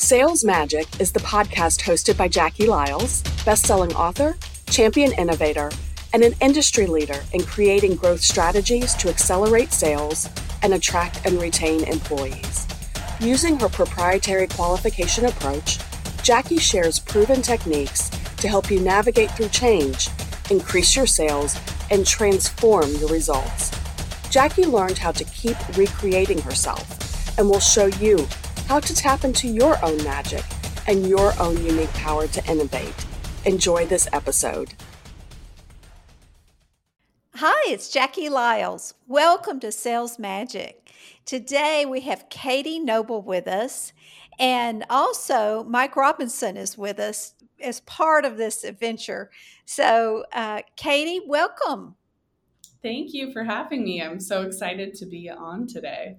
Sales Magic is the podcast hosted by Jackie Lyles, best-selling author, champion innovator, and an industry leader in creating growth strategies to accelerate sales and attract and retain employees. Using her proprietary qualification approach, Jackie shares proven techniques to help you navigate through change, increase your sales, and transform your results. Jackie learned how to keep recreating herself and will show you how to tap into your own magic and your own unique power to innovate. Enjoy this episode. Hi, it's Jackie Lyles. Welcome to Sales Magic. Today we have Katie Noble with us, and also Mike Robinson is with us as part of this adventure. So, Katie, welcome. Thank you for having me. I'm so excited to be on today.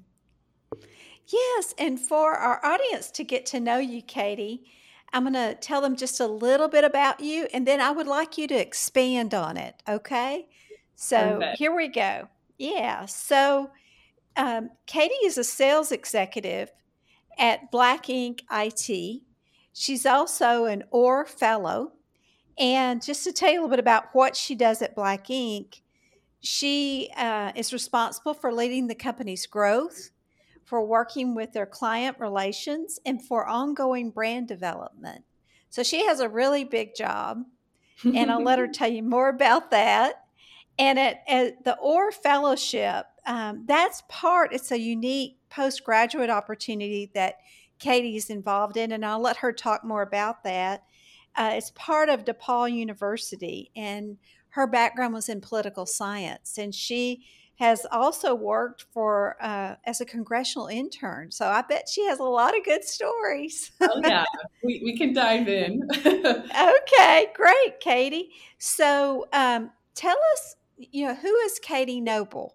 Yes, and for our audience to get to know you, Katie, I'm going to tell them just a little bit about you, and then I would like you to expand on it, okay? So Perfect. Here we go. Yeah, so Katie is a sales executive at Black Ink IT. She's also an OR Fellow. And just to tell you a little bit about what she does at Black Ink, she is responsible for leading the company's growth, for working with their client relations, and for ongoing brand development. So she has a really big job, and I'll let her tell you more about that. And at the OR Fellowship, it's a unique postgraduate opportunity that Katie's involved in, and I'll let her talk more about that. It's part of DePaul University, and her background was in political science, and she has also worked for as a congressional intern. So I bet she has a lot of good stories. Oh, yeah. We can dive in. Okay, great, Katie. So tell us, who is Katie Noble?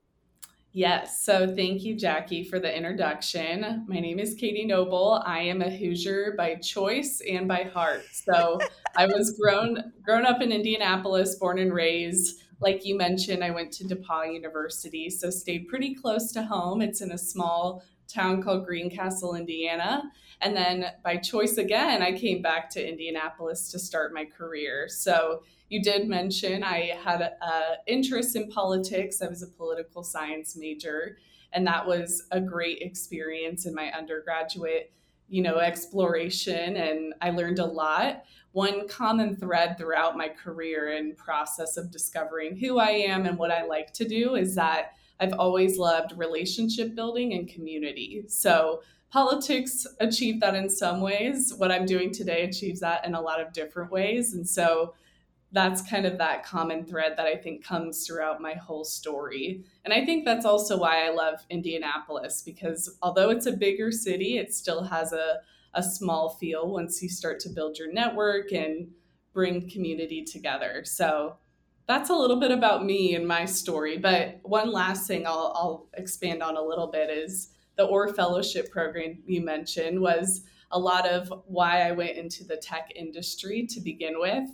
Yes. So thank you, Jackie, for the introduction. My name is Katie Noble. I am a Hoosier by choice and by heart. So I was grown up in Indianapolis, born and raised. Like you mentioned, I went to DePaul University, so stayed pretty close to home. It's in a small town called Greencastle, Indiana. And then by choice again, I came back to Indianapolis to start my career. So you did mention I had an interest in politics. I was a political science major, and that was a great experience in my undergraduate, exploration. And I learned a lot. One common thread throughout my career and process of discovering who I am and what I like to do is that I've always loved relationship building and community. So politics achieved that in some ways. What I'm doing today achieves that in a lot of different ways. And so that's kind of that common thread that I think comes throughout my whole story. And I think that's also why I love Indianapolis, because although it's a bigger city, it still has a small feel once you start to build your network and bring community together. So that's a little bit about me and my story. But one last thing I'll expand on a little bit is the OR Fellowship program you mentioned was a lot of why I went into the tech industry to begin with.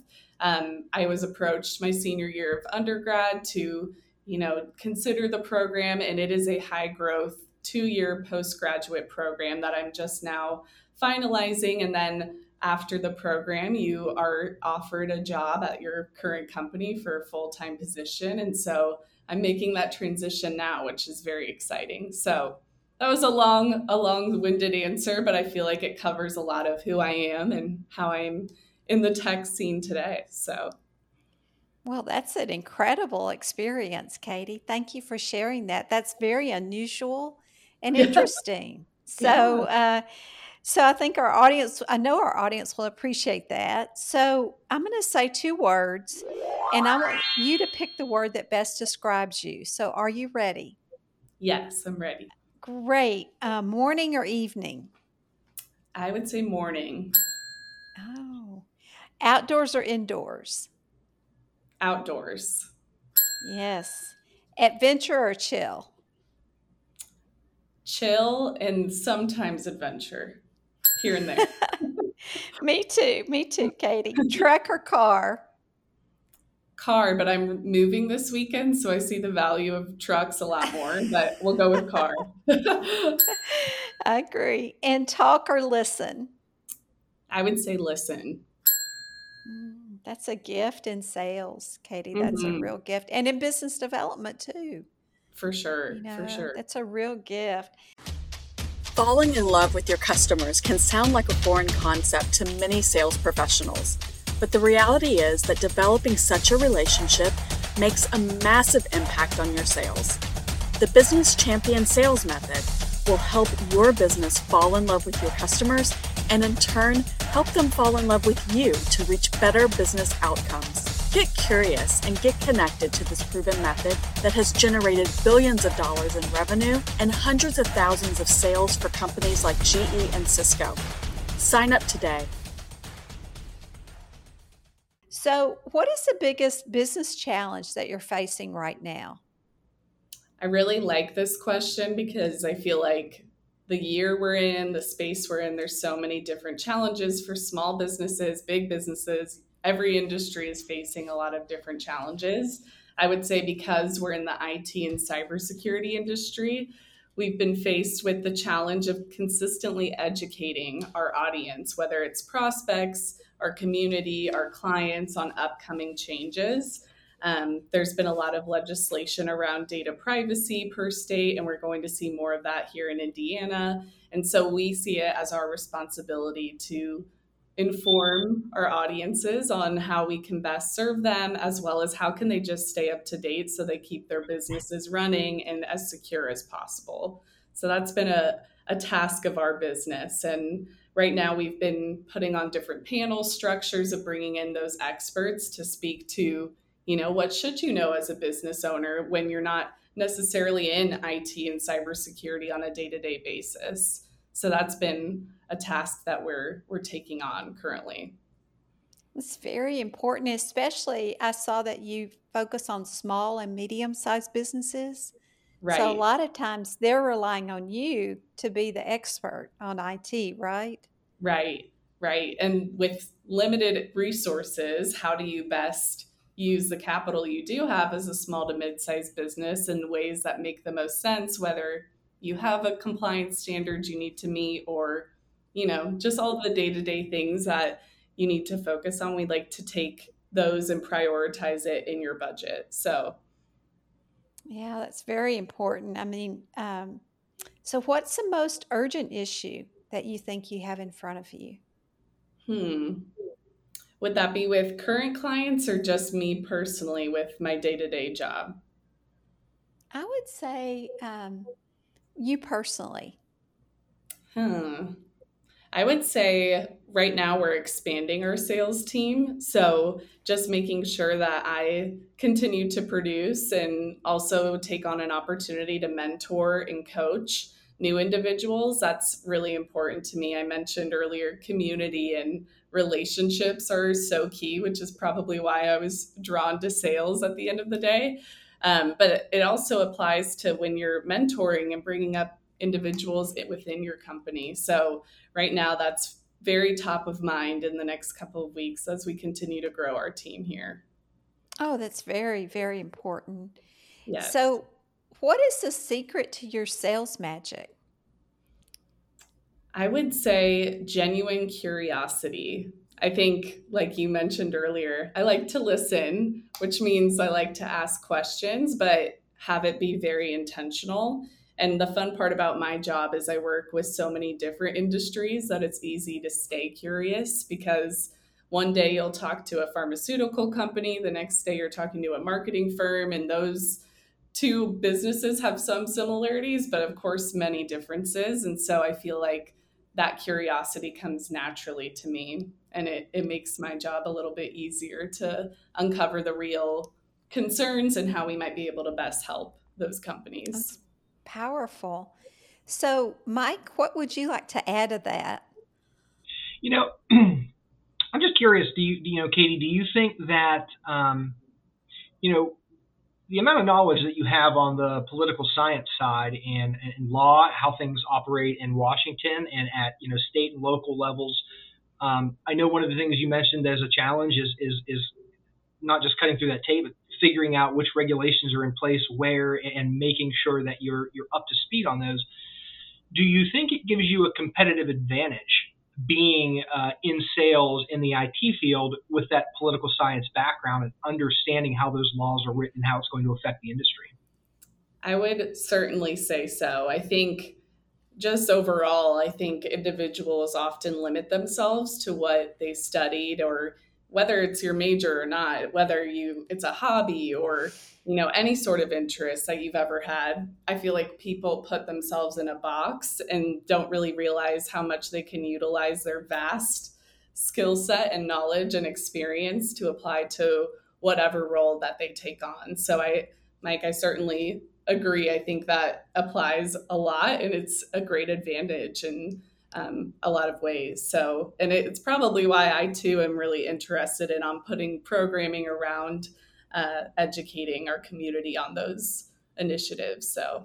I was approached my senior year of undergrad to, consider the program, and it is a high growth 2-year postgraduate program that I'm just now finalizing. And then after the program, you are offered a job at your current company for a full-time position. And so I'm making that transition now, which is very exciting. So that was a long-winded answer, but I feel like it covers a lot of who I am and how I'm in the tech scene today. So, well, that's an incredible experience, Katie. Thank you for sharing that. That's very unusual and interesting. So, so I think I know our audience will appreciate that. So I'm going to say 2 words, and I want you to pick the word that best describes you. So are you ready? Yes, I'm ready. Great. Morning or evening? I would say morning. Oh. Outdoors or indoors? Outdoors. Yes. Adventure or chill? Chill and sometimes adventure here and there. Me too, Katie. Truck or car? car, but I'm moving this weekend, so I see the value of trucks a lot more, but we'll go with car. I agree. And talk or listen? I would say listen. That's a gift in sales, Katie. That's a real Hmm. gift. And in business development, too. For sure, for sure. That's a real gift. Falling in love with your customers can sound like a foreign concept to many sales professionals, but the reality is that developing such a relationship makes a massive impact on your sales. The Business Champion Sales Method will help your business fall in love with your customers and in turn help them fall in love with you to reach better business outcomes. Get curious and get connected to this proven method that has generated billions of dollars in revenue and hundreds of thousands of sales for companies like GE and Cisco. Sign up today. So, what is the biggest business challenge that you're facing right now? I really like this question because I feel like the year we're in, the space we're in, there's so many different challenges for small businesses, big businesses. Every industry is facing a lot of different challenges. I would say because we're in the IT and cybersecurity industry, we've been faced with the challenge of consistently educating our audience, whether it's prospects, our community, our clients on upcoming changes. There's been a lot of legislation around data privacy per state, and we're going to see more of that here in Indiana. And so we see it as our responsibility to inform our audiences on how we can best serve them, as well as how can they just stay up to date so they keep their businesses running and as secure as possible. So that's been a task of our business. And right now we've been putting on different panel structures of bringing in those experts to speak to, what should you know as a business owner when you're not necessarily in IT and cybersecurity on a day-to-day basis. So that's been a task that we're taking on currently. It's very important, especially I saw that you focus on small and medium-sized businesses. So a Right, lot of times they're relying on you to be the expert on IT, right? right, right. And with limited resources, how do you best use the capital you do have as a small to mid-sized business in ways that make the most sense, whether you have a compliance standards you need to meet or, just all the day-to-day things that you need to focus on. We like to take those and prioritize it in your budget. So, Yeah, that's very important. So what's the most urgent issue that you think you have in front of you? hmm. Would that be with current clients or just me personally with my day-to-day job? I would say you personally. Hmm. I would say right now we're expanding our sales team. So just making sure that I continue to produce and also take on an opportunity to mentor and coach new individuals. That's really important to me. I mentioned earlier, community and relationships are so key, which is probably why I was drawn to sales at the end of the day. But it also applies to when you're mentoring and bringing up individuals within your company. So right now that's very top of mind in the next couple of weeks as we continue to grow our team here. Oh, that's very, very important. Yes. So, what is the secret to your sales magic? I would say genuine curiosity. I think, like you mentioned earlier, I like to listen, which means I like to ask questions, but have it be very intentional. And the fun part about my job is I work with so many different industries that it's easy to stay curious because one day you'll talk to a pharmaceutical company, the next day you're talking to a marketing firm, and those two businesses have some similarities, but of course, many differences. And so I feel like that curiosity comes naturally to me. And it makes my job a little bit easier to uncover the real concerns and how we might be able to best help those companies. That's powerful. So, Mike, what would you like to add to that? You know, I'm just curious. Katie, do you think that, you know, the amount of knowledge that you have on the political science side and law, how things operate in Washington and at state and local levels. I know one of the things you mentioned as a challenge is not just cutting through that tape, but figuring out which regulations are in place where and making sure that you're up to speed on those. Do you think it gives you a competitive advantage being in sales in the IT field with that political science background and understanding how those laws are written and how it's going to affect the industry? I would certainly say so. I think just overall, I think individuals often limit themselves to what they studied, or whether it's your major or not, whether it's a hobby or any sort of interest that you've ever had. I feel like people put themselves in a box and don't really realize how much they can utilize their vast skill set and knowledge and experience to apply to whatever role that they take on. So Mike, I certainly agree. I think that applies a lot, and it's a great advantage in a lot of ways. So, and it's probably why I too am really interested in putting programming around educating our community on those initiatives. So,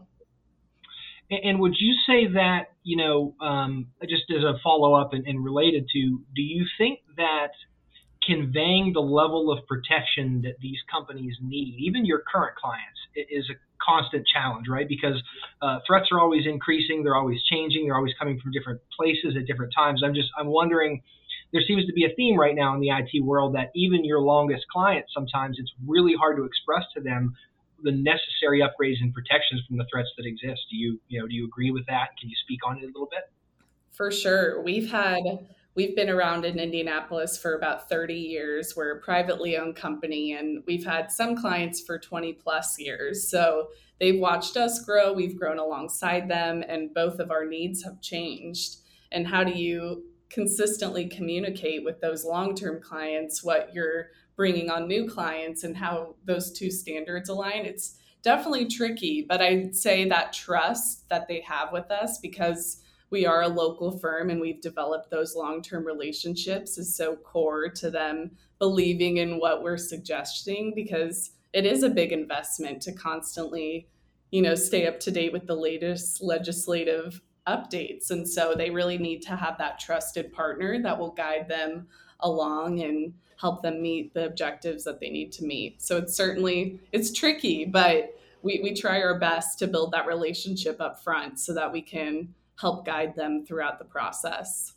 and would you say that, just as a follow up and related to, do you think that conveying the level of protection that these companies need, even your current clients, is a constant challenge, right? Because threats are always increasing, they're always changing, they're always coming from different places at different times. I'm wondering, there seems to be a theme right now in the IT world that even your longest clients, sometimes it's really hard to express to them the necessary upgrades and protections from the threats that exist. Do you agree with that? Can you speak on it a little bit? For sure. We've been around in Indianapolis for about 30 years. We're a privately owned company, and we've had some clients for 20 plus years. So they've watched us grow. We've grown alongside them, and both of our needs have changed. And how do you consistently communicate with those long-term clients what you're bringing on new clients and how those two standards align? It's definitely tricky, but I'd say that trust that they have with us, because we are a local firm and we've developed those long-term relationships, is so core to them believing in what we're suggesting, because it is a big investment to constantly, stay up to date with the latest legislative updates. And so they really need to have that trusted partner that will guide them along and help them meet the objectives that they need to meet. So it's tricky, but we try our best to build that relationship up front so that we can help guide them throughout the process.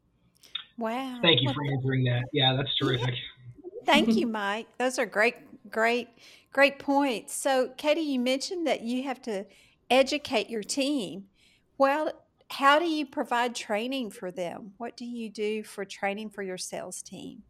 Wow. Thank you for answering that. Yeah, that's terrific. Thank you, Mike. Those are great points. So, Katie, you mentioned that you have to educate your team. Well, how do you provide training for them? What do you do for training for your sales team?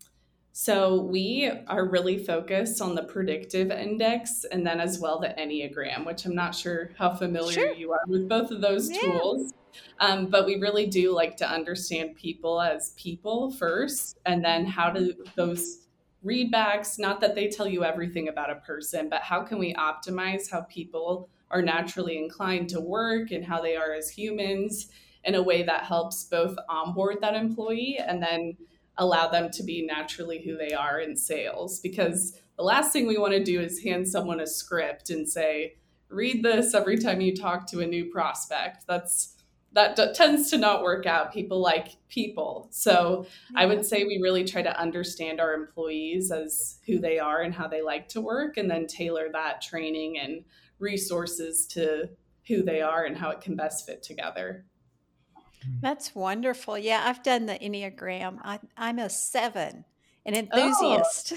So we are really focused on the predictive index, and then as well the Enneagram, which I'm not sure how familiar you are with both of those tools. But we really do like to understand people as people first, and then how do those readbacks, not that they tell you everything about a person, but how can we optimize how people are naturally inclined to work and how they are as humans in a way that helps both onboard that employee and then allow them to be naturally who they are in sales. Because the last thing we want to do is hand someone a script and say, read this every time you talk to a new prospect. That tends to not work out. People like people. So I would say we really try to understand our employees as who they are and how they like to work, and then tailor that training and resources to who they are and how it can best fit together. That's wonderful. Yeah, I've done the Enneagram. I'm a 7, an enthusiast.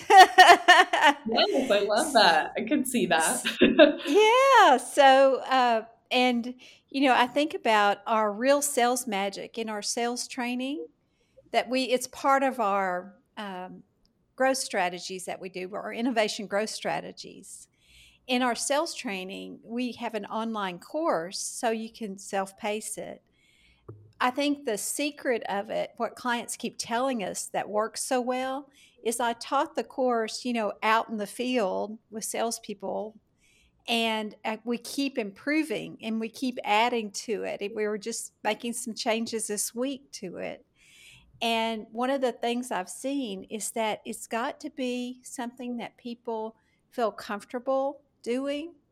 Yes, I love that. I could see that. Yeah. So, and I think about our real sales magic in our sales training, that it's part of our growth strategies that we do, our innovation growth strategies. In our sales training, we have an online course so you can self-pace it. I think the secret of it, what clients keep telling us that works so well, is I taught the course, out in the field with salespeople, and we keep improving and we keep adding to it. We were just making some changes this week to it. And one of the things I've seen is that it's got to be something that people feel comfortable doing.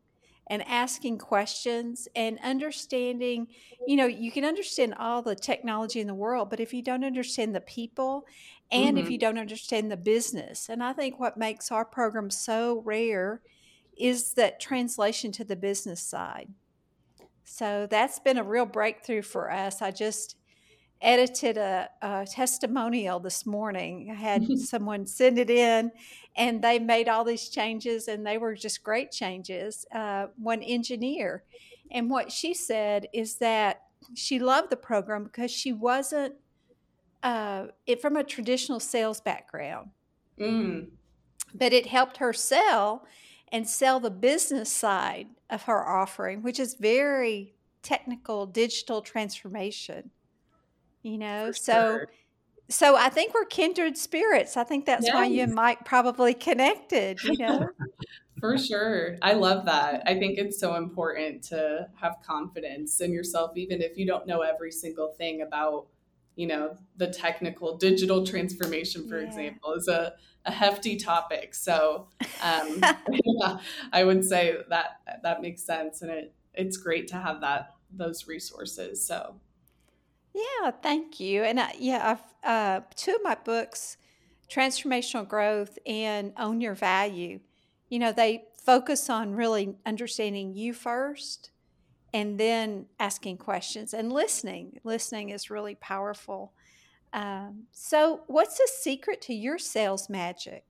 and asking questions and understanding, you can understand all the technology in the world, but if you don't understand the people and if Mm-hmm. you don't understand the business, and I think what makes our program so rare is that translation to the business side. So that's been a real breakthrough for us. I just edited a testimonial this morning. I had someone send it in, and they made all these changes, and they were just great changes. One engineer, and what she said is that she loved the program because she wasn't from a traditional sales background, but it helped her sell the business side of her offering, which is very technical digital transformation. For So sure. so I think we're kindred spirits. I think that's why you Yes. and Mike probably connected, For sure. I love that. I think it's so important to have confidence in yourself, even if you don't know every single thing about, the technical digital transformation, for Yeah. example, is a hefty topic. So yeah, I would say that makes sense. And it's great to have those resources. So Yeah, thank you. And I've two of my books, Transformational Growth and Own Your Value, they focus on really understanding you first and then asking questions and listening. Listening is really powerful. So what's the secret to your sales magic?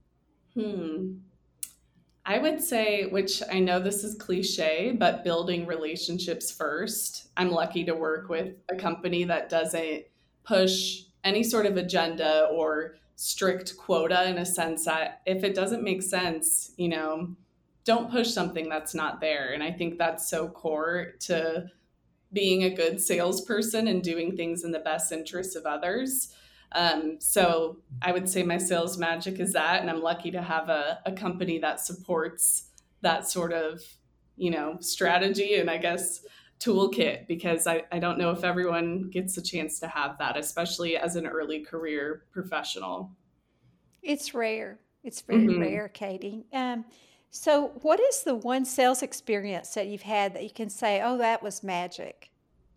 I would say, which I know this is cliche, but building relationships first. I'm lucky to work with a company that doesn't push any sort of agenda or strict quota, in a sense that if it doesn't make sense, don't push something that's not there. And I think that's so core to being a good salesperson and doing things in the best interest of others. So I would say my sales magic is that, and I'm lucky to have a company that supports that sort of, strategy and I guess toolkit, because I don't know if everyone gets a chance to have that, especially as an early career professional. It's rare. It's very rare, Katie. So what is the one sales experience that you've had that you can say, oh, that was magic?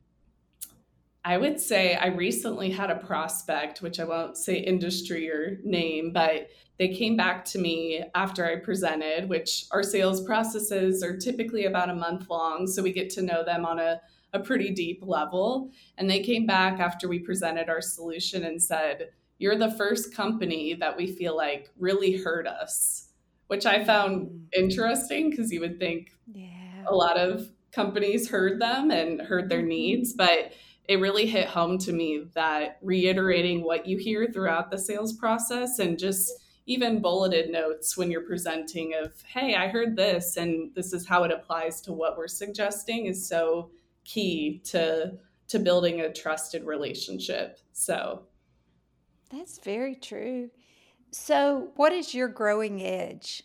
I would say I recently had a prospect, which I won't say industry or name, but they came back to me after I presented, which our sales processes are typically about a month long. So we get to know them on a pretty deep level. And they came back after we presented our solution and said, "You're the first company that we feel like really heard us," which I found interesting because you would think a lot of companies heard them and heard their needs, but it really hit home to me that reiterating what you hear throughout the sales process and just even bulleted notes when you're presenting of, hey, I heard this and this is how it applies to what we're suggesting is so key to building a trusted relationship. So that's very true. So what is your growing edge?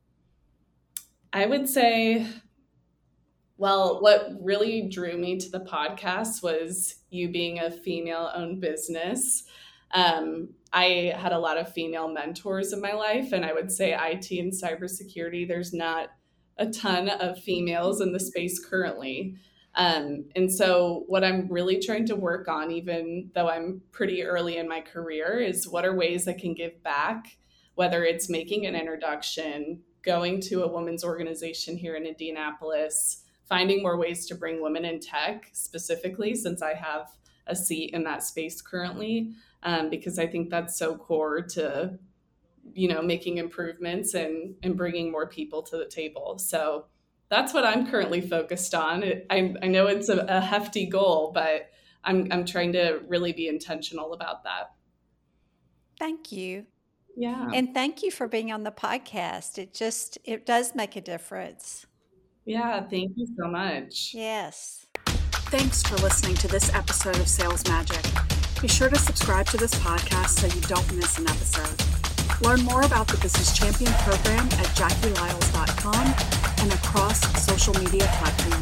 I would say, well, what really drew me to the podcast was you being a female-owned business. I had a lot of female mentors in my life, and I would say IT and cybersecurity, there's not a ton of females in the space currently. And so what I'm really trying to work on, even though I'm pretty early in my career, is what are ways I can give back, whether it's making an introduction, going to a women's organization here in Indianapolis, finding more ways to bring women in tech specifically, since I have a seat in that space currently, because I think that's so core to, making improvements and bringing more people to the table. So that's what I'm currently focused on. I know it's a hefty goal, but I'm trying to really be intentional about that. Thank you. Yeah. And thank you for being on the podcast. It does make a difference. Yeah, thank you so much. Yes. Thanks for listening to this episode of Sales Magic. Be sure to subscribe to this podcast so you don't miss an episode. Learn more about the Business Champion program at JackieLyles.com and across social media platforms.